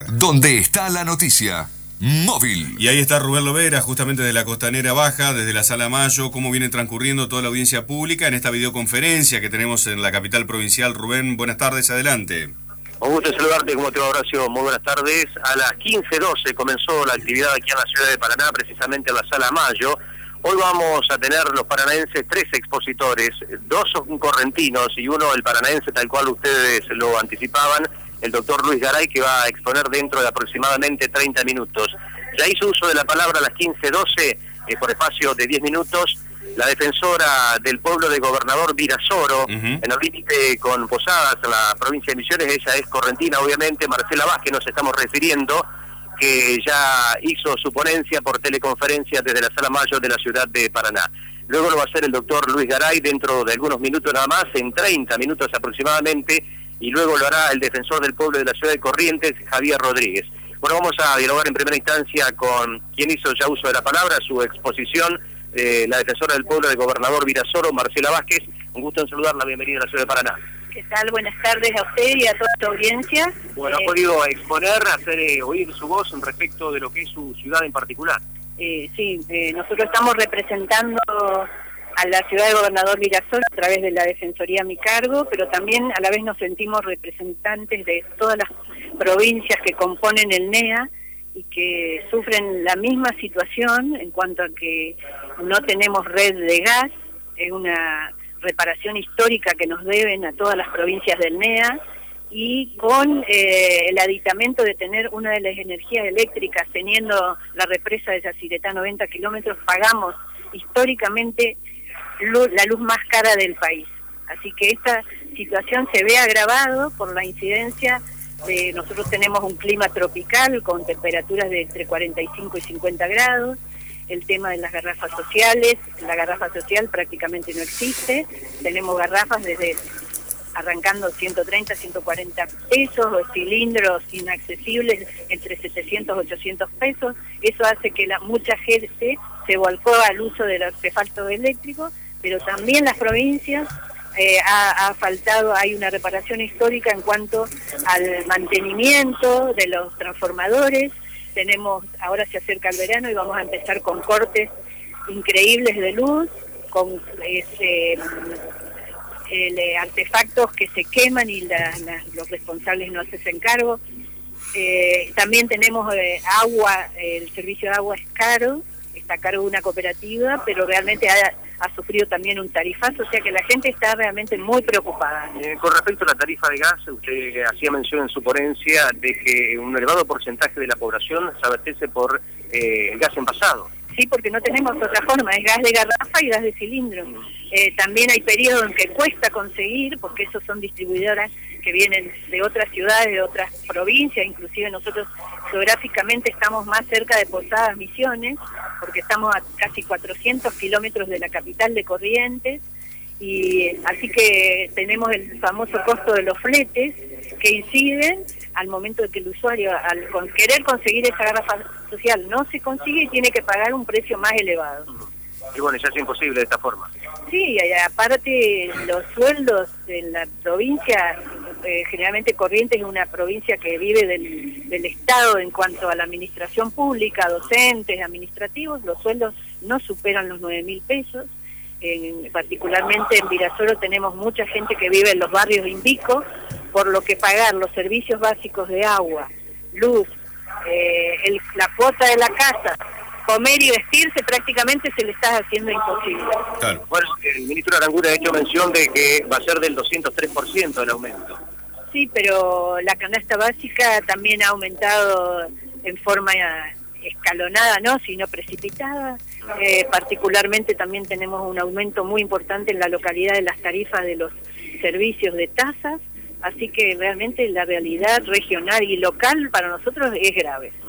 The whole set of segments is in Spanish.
donde está la noticia. Móvil. Y ahí está Rubén Lovera, justamente de la Costanera Baja, desde la Sala Mayo, cómo viene transcurriendo toda la audiencia pública en esta videoconferencia que tenemos en la capital provincial. Rubén, buenas tardes, adelante. Un gusto saludarte, ¿cómo te va, Horacio? Muy buenas tardes. A las 15:12 comenzó la actividad aquí en la ciudad de Paraná, precisamente en la Sala Mayo. Hoy vamos a tener los paranaenses 3 expositores, 2 son correntinos y uno el paranaense tal cual ustedes lo anticipaban, el doctor Luis Garay, que va a exponer dentro de aproximadamente 30 minutos. Ya hizo uso de la palabra a las 15:12, por espacio de 10 minutos, la defensora del pueblo de Gobernador Virasoro, en el límite con Posadas, en la provincia de Misiones. Ella es correntina, obviamente. Marcela Vázquez nos estamos refiriendo, que ya hizo su ponencia por teleconferencia desde la Sala Mayo de la ciudad de Paraná. Luego lo va a hacer el doctor Luis Garay dentro de algunos minutos nada más, en 30 minutos aproximadamente, y luego lo hará el defensor del pueblo de la ciudad de Corrientes, Javier Rodríguez. Bueno, vamos a dialogar en primera instancia con quien hizo ya uso de la palabra, su exposición, la defensora del pueblo de Gobernador Virasoro, Marcela Vázquez. Un gusto en saludarla, bienvenida a la ciudad de Paraná. ¿Qué tal? Buenas tardes a usted y a toda tu audiencia. Bueno, ha podido exponer, hacer oír su voz respecto de lo que es su ciudad en particular. Sí, nosotros estamos representando a la ciudad de Gobernador Virasoro a través de la Defensoría a mi cargo, pero también a la vez nos sentimos representantes de todas las provincias que componen el NEA y que sufren la misma situación en cuanto a que no tenemos red de gas. Es una reparación histórica que nos deben a todas las provincias del NEA, y con el aditamento de tener una de las energías eléctricas, teniendo la represa de Yacyretá 90 kilómetros, pagamos históricamente la luz más cara del país. Así que esta situación se ve agravado por la incidencia de, nosotros tenemos un clima tropical con temperaturas de entre 45 y 50 grados, el tema de las garrafas sociales, la garrafa social prácticamente no existe, tenemos garrafas desde arrancando 130, 140 pesos, o cilindros inaccesibles entre 700 y 800 pesos, eso hace que mucha gente se volcó al uso del artefacto eléctrico, pero también las provincias ha faltado, hay una reparación histórica en cuanto al mantenimiento de los transformadores. Tenemos, ahora se acerca el verano y vamos a empezar con cortes increíbles de luz, con artefactos que se queman y los responsables no se hacen cargo. También tenemos agua, el servicio de agua es caro, está a cargo de una cooperativa, pero realmente ha sufrido también un tarifazo, o sea que la gente está realmente muy preocupada. Con respecto a la tarifa de gas, usted hacía mención en su ponencia de que un elevado porcentaje de la población se abastece por el gas envasado. Sí, porque no tenemos otra forma, es gas de garrafa y gas de cilindro. También hay periodos en que cuesta conseguir, porque esos son distribuidoras que vienen de otras ciudades, de otras provincias, inclusive nosotros geográficamente estamos más cerca de Posadas, Misiones, porque estamos a casi 400 kilómetros de la capital de Corrientes, y así que tenemos el famoso costo de los fletes que inciden al momento de que el usuario, al querer conseguir esa garrafa social, no se consigue y tiene que pagar un precio más elevado. Y bueno, ya es imposible de esta forma. Sí, y aparte los sueldos en la provincia, generalmente Corrientes es una provincia que vive del Estado en cuanto a la administración pública, docentes, administrativos, los sueldos no superan los 9.000 pesos. Particularmente en Virasoro tenemos mucha gente que vive en los barrios de Invico, por lo que pagar los servicios básicos de agua, luz, la cuota de la casa, comer y vestirse prácticamente se le está haciendo imposible. Claro. Bueno, el ministro Aranguren ha hecho mención de que va a ser del 203% el aumento. Sí, pero la canasta básica también ha aumentado en forma escalonada, no, sino precipitada. Particularmente también tenemos un aumento muy importante en la localidad de las tarifas de los servicios de tasas, así que realmente la realidad regional y local para nosotros es grave.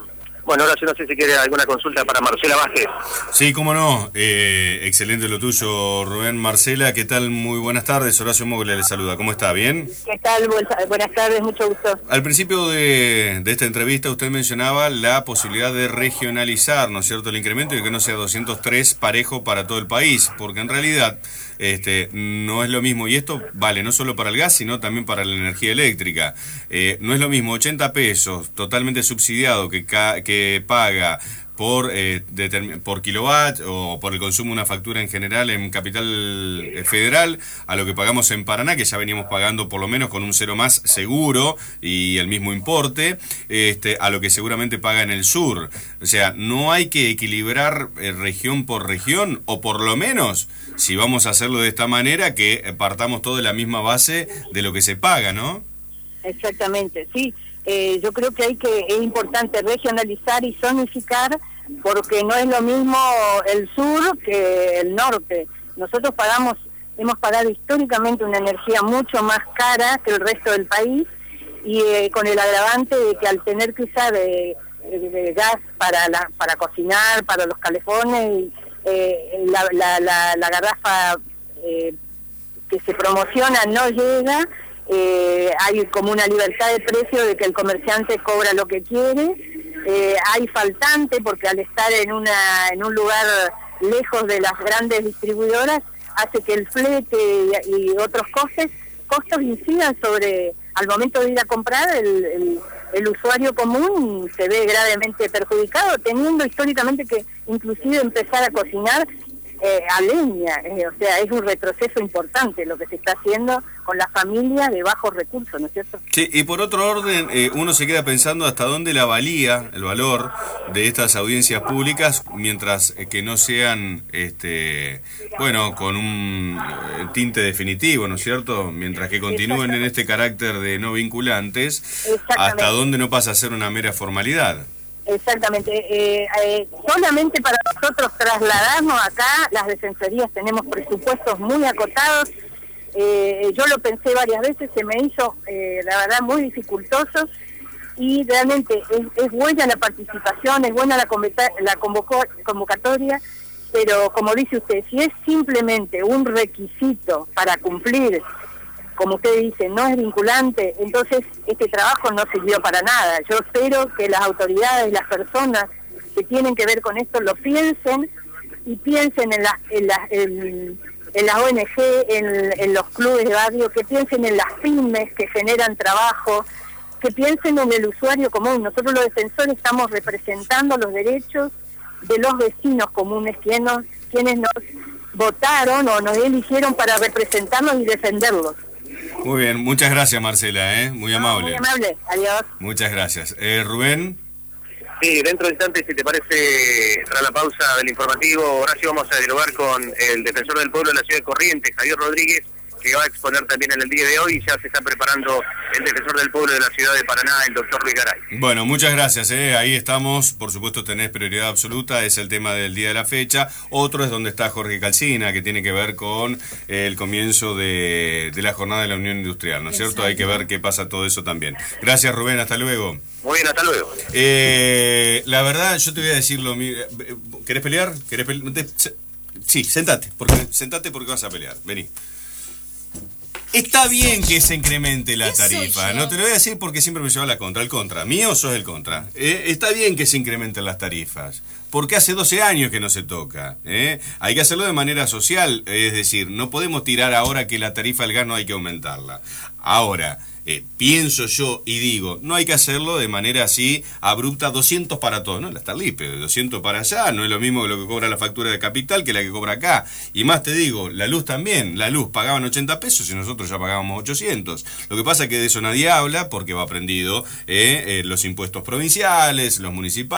Bueno, ahora yo no sé si quiere alguna consulta para Marcela Vázquez. Sí, cómo no. Excelente lo tuyo, Rubén. Marcela, ¿qué tal? Muy buenas tardes. Horacio Moglia le saluda. ¿Cómo está? ¿Bien? ¿Qué tal? Buenas tardes, mucho gusto. Al principio de esta entrevista usted mencionaba la posibilidad de regionalizar, ¿no es cierto?, el incremento y que no sea 203 parejo para todo el país, porque en realidad no es lo mismo, y esto vale no solo para el gas, sino también para la energía eléctrica. No es lo mismo 80 pesos totalmente subsidiado que paga por kilowatt o por el consumo de una factura en general en Capital Federal a lo que pagamos en Paraná, que ya veníamos pagando por lo menos con un cero más seguro y el mismo importe, a lo que seguramente paga en el sur. O sea, no hay que equilibrar región por región, o por lo menos, si vamos a hacerlo de esta manera, que partamos todo de la misma base de lo que se paga, ¿no? Exactamente, sí. Yo creo que es importante regionalizar y zonificar, porque no es lo mismo el sur que el norte. Nosotros hemos pagado históricamente una energía mucho más cara que el resto del país, y con el agravante de que al tener que usar gas para cocinar, para los calefones, la garrafa que se promociona no llega. Hay como una libertad de precio de que el comerciante cobra lo que quiere. Hay faltante porque al estar en un lugar lejos de las grandes distribuidoras hace que el flete y otros costos incidan sobre, al momento de ir a comprar, el usuario común se ve gravemente perjudicado, teniendo históricamente que inclusive empezar a cocinar a leña. O sea, es un retroceso importante lo que se está haciendo con las familias de bajos recursos, ¿no es cierto? Sí, y por otro orden, uno se queda pensando hasta dónde el valor de estas audiencias públicas, mientras que no sean, con un tinte definitivo, ¿no es cierto? Mientras que continúen en este carácter de no vinculantes, hasta dónde no pasa a ser una mera formalidad. Exactamente. Solamente para nosotros trasladarnos acá, las defensorías tenemos presupuestos muy acotados. Yo lo pensé varias veces, se me hizo, la verdad, muy dificultoso, y realmente es buena la participación, es buena la convocatoria, pero como dice usted, si es simplemente un requisito para cumplir, como usted dice, no es vinculante, entonces este trabajo no sirvió para nada. Yo espero que las autoridades, las personas que tienen que ver con esto, lo piensen, y piensen en las ONG, en los clubes de barrio, que piensen en las pymes que generan trabajo, que piensen en el usuario común. Nosotros los defensores estamos representando los derechos de los vecinos comunes, quienes nos votaron o nos eligieron para representarlos y defenderlos. Muy bien, muchas gracias, Marcela, muy amable. Muy amable, adiós. Muchas gracias. Rubén. Sí, dentro de instantes, si te parece, tras la pausa del informativo, Horacio, vamos a dialogar con el defensor del pueblo de la ciudad de Corrientes, Javier Rodríguez, que va a exponer también en el día de hoy, y ya se está preparando el defensor del pueblo de la ciudad de Paraná, el doctor Luis Garay. Bueno, muchas gracias, ahí estamos, por supuesto tenés prioridad absoluta, es el tema del día de la fecha. Otro es donde está Jorge Calcina, que tiene que ver con el comienzo de la jornada de la Unión Industrial, ¿no es cierto? Hay que ver qué pasa todo eso también. Gracias, Rubén, hasta luego. Muy bien, hasta luego. La verdad, yo te voy a decir lo mismo. ¿Querés pelear? Sí, sentate porque vas a pelear, vení. Está bien que se incremente la tarifa, no te lo voy a decir porque siempre me lleva la contra, el contra, mío sos el contra. Está bien que se incrementen las tarifas, porque hace 12 años que no se toca. Hay que hacerlo de manera social, es decir, no podemos tirar ahora que la tarifa del gas no hay que aumentarla. Ahora, pienso yo y digo, no hay que hacerlo de manera así abrupta, 200 para todos, no, la Starlipe, 200 para allá, no es lo mismo que lo que cobra la factura de Capital que la que cobra acá. Y más te digo, la luz también, la luz pagaban 80 pesos y nosotros ya pagábamos 800. Lo que pasa es que de eso nadie habla porque va prendido los impuestos provinciales, los municipales.